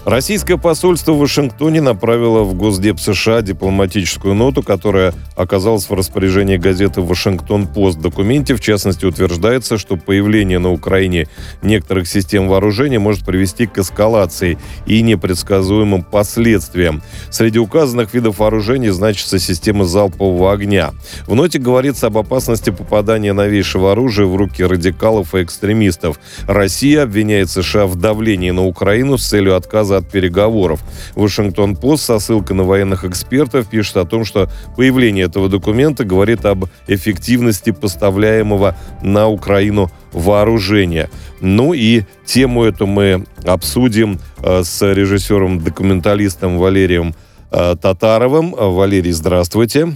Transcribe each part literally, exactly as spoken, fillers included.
Российское посольство в Вашингтоне направило в Госдеп США дипломатическую ноту, которая оказалась в распоряжении газеты «Вашингтон-Пост». В документе, в частности, утверждается, что появление на Украине некоторых систем вооружения может привести к эскалации и непредсказуемым последствиям. Среди указанных видов вооружений значится система залпового огня. В ноте говорится об опасности попадания новейшего оружия в руки радикалов и экстремистов. Россия обвиняет США в давлении на Украину с целью отказа от переговоров. Вашингтон-Пост со ссылкой на военных экспертов пишет о том, что появление этого документа говорит об эффективности поставляемого на Украину вооружения. Ну и тему эту мы обсудим э, с режиссером-документалистом Валерием э, Татаровым. Валерий, здравствуйте.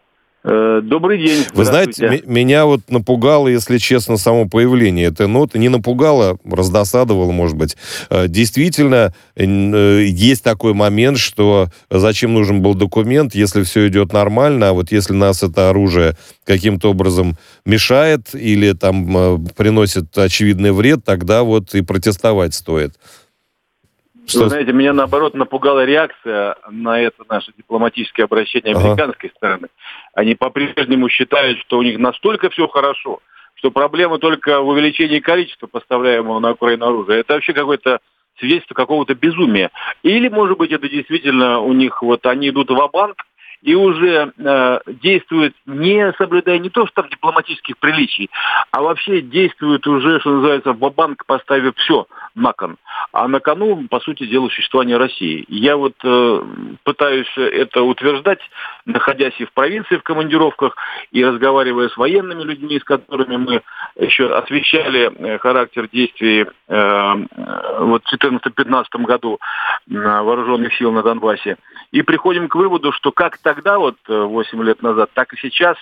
Добрый день. Вы знаете, м- меня вот напугало, если честно, само появление этой ноты. Не напугало, раздосадовало, может быть. Действительно, есть такой момент, что зачем нужен был документ, если все идет нормально, а вот если нас это оружие каким-то образом мешает или там приносит очевидный вред, тогда вот и протестовать стоит. Что... Вы знаете, меня, наоборот, напугала реакция на это наше дипломатическое обращение американской ага. стороны. Они по-прежнему считают, что у них настолько все хорошо, что проблема только в увеличении количества поставляемого на Украину оружия. Это вообще какое-то свидетельство какого-то безумия. Или, может быть, это действительно у них, вот они идут ва-банк и уже э, действуют, не соблюдая не то, что там дипломатических приличий, а вообще действуют уже, что называется, ва-банк, поставив все на кон. А на кону, по сути дела, существование России. Я вот э, пытаюсь это утверждать, находясь и в провинции в командировках, и разговаривая с военными людьми, с которыми мы еще освещали характер действий э, вот в четырнадцатом-пятнадцатом году вооруженных сил на Донбассе. И приходим к выводу, что как тогда, вот восемь лет назад, так и сейчас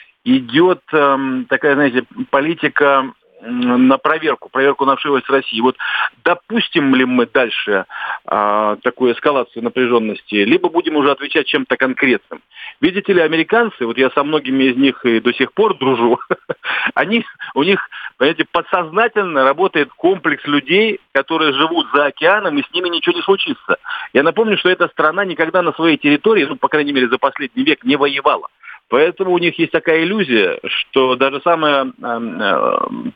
идет э, такая, знаете, политика на проверку, проверку на вшивость России. Вот допустим ли мы дальше а, такую эскалацию напряженности, либо будем уже отвечать чем-то конкретным. Видите ли, американцы, вот я со многими из них и до сих пор дружу, они, у них, понимаете, подсознательно работает комплекс людей, которые живут за океаном, и с ними ничего не случится. Я напомню, что эта страна никогда на своей территории, ну, по крайней мере, за последний век не воевала. Поэтому у них есть такая иллюзия, что даже самая э, э,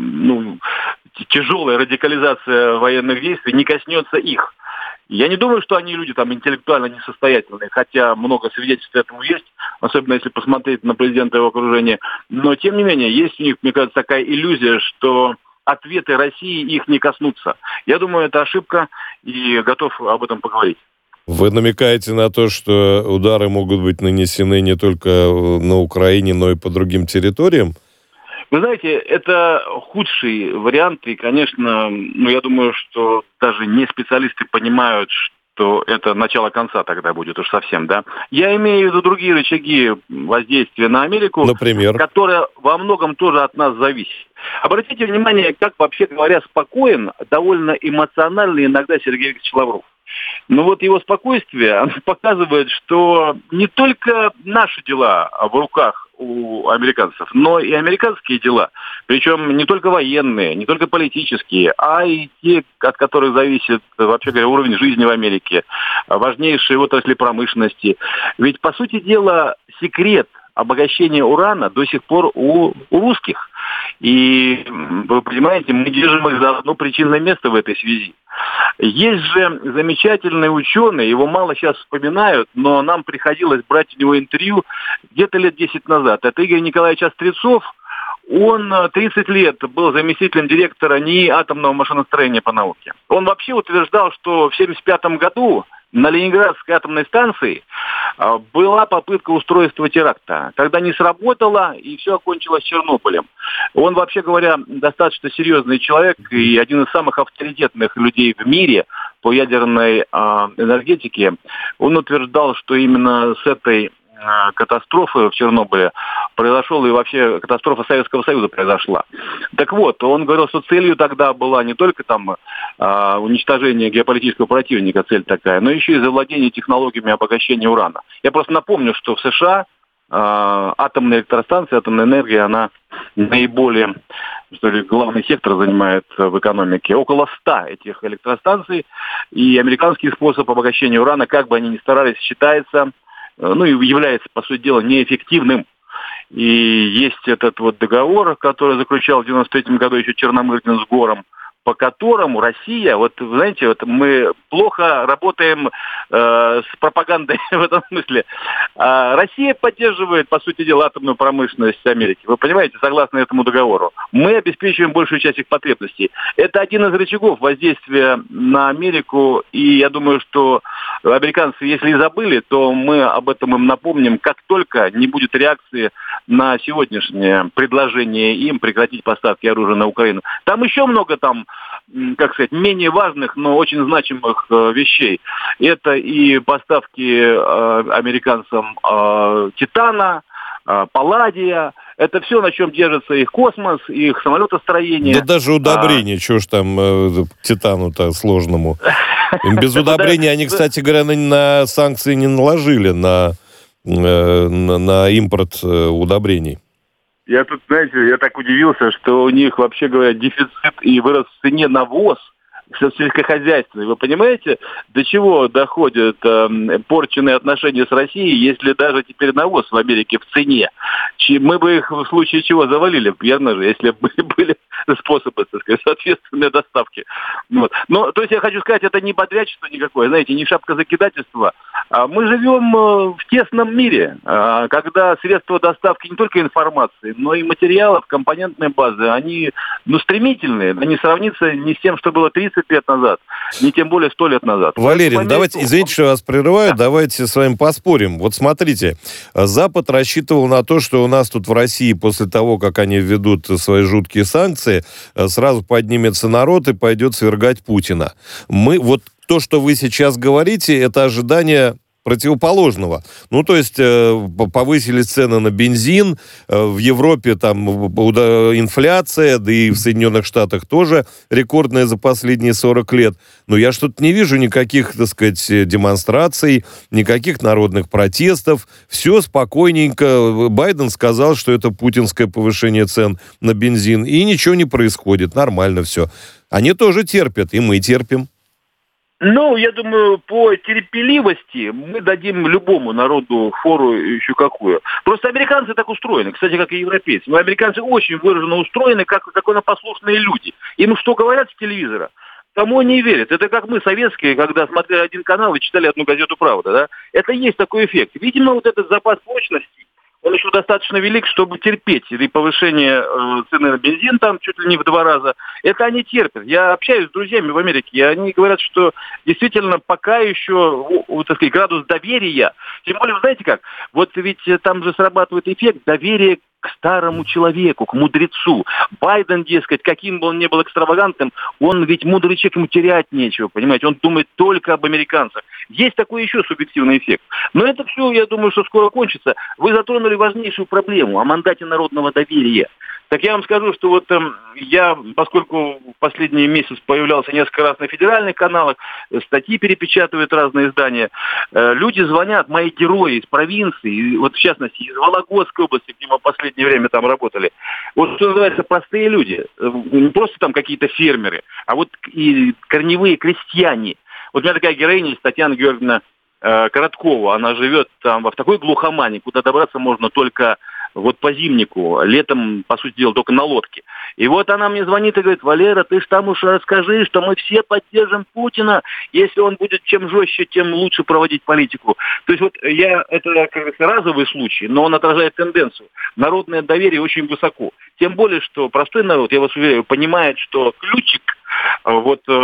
ну, тяжелая радикализация военных действий не коснется их. Я не думаю, что они люди там интеллектуально несостоятельные, хотя много свидетельств этому есть, особенно если посмотреть на президента и его окружения. Но, тем не менее, есть у них, мне кажется, такая иллюзия, что ответы России их не коснутся. Я думаю, это ошибка, и готов об этом поговорить. Вы намекаете на то, что удары могут быть нанесены не только на Украине, но и по другим территориям? Вы знаете, это худший вариант, и, конечно, ну, я думаю, что даже не специалисты понимают, что это начало конца тогда будет уж совсем, да. Я имею в виду другие рычаги воздействия на Америку, например, которые во многом тоже от нас зависят. Обратите внимание, как, вообще говоря, спокоен, довольно эмоциональный иногда Сергей Викторович Лавров. Но вот его спокойствие, оно показывает, что не только наши дела в руках у американцев, но и американские дела. Причем не только военные, не только политические, а и те, от которых зависит, вообще говоря, уровень жизни в Америке, важнейшие отрасли промышленности. Ведь, по сути дела, секрет обогащения урана до сих пор у, у русских. И, вы понимаете, мы держим их за одно причинное место в этой связи. Есть же замечательный ученый, его мало сейчас вспоминают, но нам приходилось брать у него интервью где-то лет десять назад. Это Игорь Николаевич Острецов. Он тридцать лет был заместителем директора НИИ атомного машиностроения по науке. Он вообще утверждал, что в семьдесят пятом году на Ленинградской атомной станции была попытка устройства теракта. Тогда не сработало, и все окончилось Чернобылем. Он, вообще говоря, достаточно серьезный человек и один из самых авторитетных людей в мире по ядерной энергетике. Он утверждал, что именно с этой катастрофы в Чернобыле произошел, и вообще катастрофа Советского Союза произошла. Так вот, он говорил, что целью тогда была не только там э, уничтожение геополитического противника, цель такая, но еще и завладение технологиями обогащения урана. Я просто напомню, что в США э, атомная электростанция, атомная энергия, она наиболее, что ли, главный сектор занимает в экономике. Около ста этих электростанций. И американский способ обогащения урана, как бы они ни старались, считается, ну и является, по сути дела, неэффективным. И есть этот вот договор, который заключал в девяносто третьем году еще Черномырдин с Гором, по которому Россия, вот знаете, вот мы плохо работаем э, с пропагандой в этом смысле. А Россия поддерживает, по сути дела, атомную промышленность Америки. Вы понимаете, согласно этому договору. Мы обеспечиваем большую часть их потребностей. Это один из рычагов воздействия на Америку. И я думаю, что американцы, если и забыли, то мы об этом им напомним, как только не будет реакции на сегодняшнее предложение им прекратить поставки оружия на Украину. Там еще много там, как сказать, менее важных, но очень значимых э, вещей. Это и поставки э, американцам э, титана, э, палладия. Это все, на чем держится их космос, их самолетостроение. Да даже удобрения, а... чего ж там э, титану-то сложному. Без удобрения они, кстати говоря, на санкции не наложили на на импорт удобрений. Я тут, знаете, я так удивился, что у них, вообще говоря, дефицит и вырос в цене навоз сельскохозяйственный. Вы понимаете, до чего доходят э, порченные отношения с Россией, если даже теперь навоз в Америке в цене? Мы бы их в случае чего завалили, верно же, если бы были способы, так сказать, соответственной доставки. Вот. Но, то есть я хочу сказать, это не подрядчество никакое, знаете, не шапка закидательства. Мы живем в тесном мире, когда средства доставки не только информации, но и материалов, компонентной базы, они ну, стремительные, они сравнятся не с тем, что было тридцать лет назад, не тем более сто лет назад. Валерий, ну, давайте, извините, что я вас прерываю, да. Давайте с вами поспорим. Вот смотрите, Запад рассчитывал на то, что у нас тут в России после того, как они введут свои жуткие санкции, сразу поднимется народ и пойдет свергать Путина. Мы, вот то, что вы сейчас говорите, это ожидание противоположного. Ну, то есть э, повысили цены на бензин, э, в Европе там инфляция, да и в Соединенных Штатах тоже рекордная за последние сорок лет. Но я что-то не вижу никаких, так сказать, демонстраций, никаких народных протестов. Все спокойненько. Байден сказал, что это путинское повышение цен на бензин, и ничего не происходит. Нормально все. Они тоже терпят, и мы терпим. Ну, я думаю, по терпеливости мы дадим любому народу фору еще какую. Просто американцы так устроены, кстати, как и европейцы. Но американцы очень выраженно устроены, как законопослушные люди. Им что говорят с телевизора, тому они и верят. Это как мы, советские, когда смотрели один канал и читали одну газету «Правда». Да? Это и есть такой эффект. Видимо, вот этот запас прочности, он еще достаточно велик, чтобы терпеть и повышение э, цены на бензин там чуть ли не в два раза. Это они терпят. Я общаюсь с друзьями в Америке, и они говорят, что действительно пока еще, вот, так сказать, градус доверия. Тем более, вы знаете как, вот ведь там же срабатывает эффект доверия к старому человеку, к мудрецу. Байден, дескать, каким бы он ни был экстравагантным, он ведь мудрый человек, ему терять нечего, понимаете, он думает только об американцах. Есть такой еще субъективный эффект. Но это все, я думаю, что скоро кончится. Вы затронули важнейшую проблему о мандате народного доверия. Так я вам скажу, что вот э, я, поскольку в последний месяц появлялся несколько раз на федеральных каналах, статьи перепечатывают разные издания, э, люди звонят, мои герои из провинции, вот в частности из Вологодской области, где мы в последнее время там работали. Вот что называется простые люди, не просто там какие-то фермеры, а вот и корневые крестьяне. Вот у меня такая героиня, Татьяна Георгиевна э, Короткова, она живет там в такой глухомане, куда добраться можно только вот по зимнику, летом, по сути дела, только на лодке. И вот она мне звонит и говорит: Валера, ты ж там уж расскажи, что мы все поддержим Путина. Если он будет чем жестче, тем лучше проводить политику. То есть вот я, это, как говорится, разовый случай, но он отражает тенденцию. Народное доверие очень высоко. Тем более, что простой народ, я вас уверяю, понимает, что ключик вот э,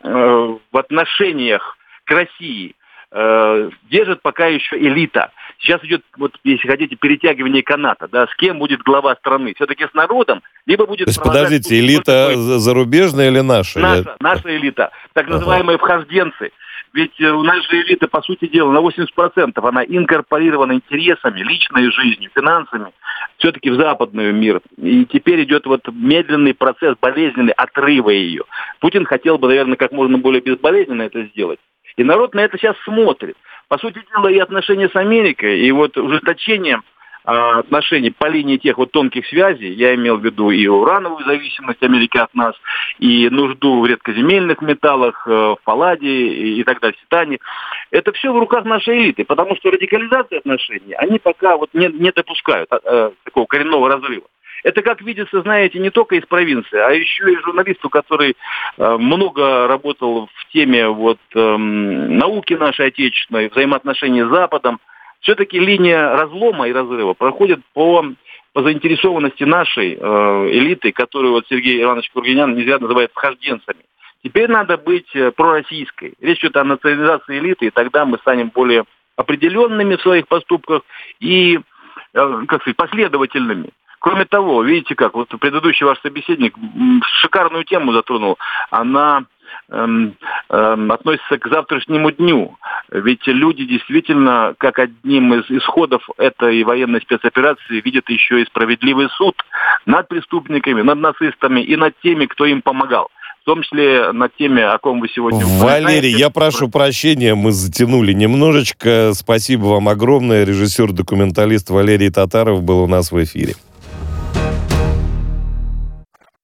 э, в отношениях к России э, держит пока еще элита. Сейчас идет, вот, если хотите, перетягивание каната, да, с кем будет глава страны. Все-таки с народом, либо будет... То есть, подождите, элита такой... зарубежная или наша? Наша, Я... наша элита, так называемые ага. вхожденцы. Ведь у нас же элита, по сути дела, на восемьдесят процентов она инкорпорирована интересами, личной жизнью, финансами, все-таки в западный мир. И теперь идет вот медленный процесс, болезненный отрыва ее. Путин хотел бы, наверное, как можно более безболезненно это сделать. И народ на это сейчас смотрит. По сути дела, и отношения с Америкой, и вот ужесточение отношений по линии тех вот тонких связей, я имел в виду и урановую зависимость Америки от нас, и нужду в редкоземельных металлах, в палладе и так далее, титане. Это все в руках нашей элиты, потому что радикализация отношений, они пока вот не, не допускают а, такого коренного разрыва. Это, как видится, знаете, не только из провинции, а еще и журналисту, который э, много работал в теме вот, э, науки нашей отечественной, взаимоотношений с Западом. Все-таки линия разлома и разрыва проходит по, по заинтересованности нашей э, элиты, которую вот Сергей Иванович Кургинян не зря называет вхожденцами. Теперь надо быть пророссийской. Речь идет о национализации элиты, и тогда мы станем более определенными в своих поступках и, э, как сказать, последовательными. Кроме того, видите как, вот предыдущий ваш собеседник шикарную тему затронул. Она эм, эм, относится к завтрашнему дню. Ведь люди действительно, как одним из исходов этой военной спецоперации, видят еще и справедливый суд над преступниками, над нацистами и над теми, кто им помогал. В том числе на теме, о ком вы сегодня упоминаете. Валерий, я прошу прощения, мы затянули немножечко. Спасибо вам огромное. Режиссер-документалист Валерий Татаров был у нас в эфире.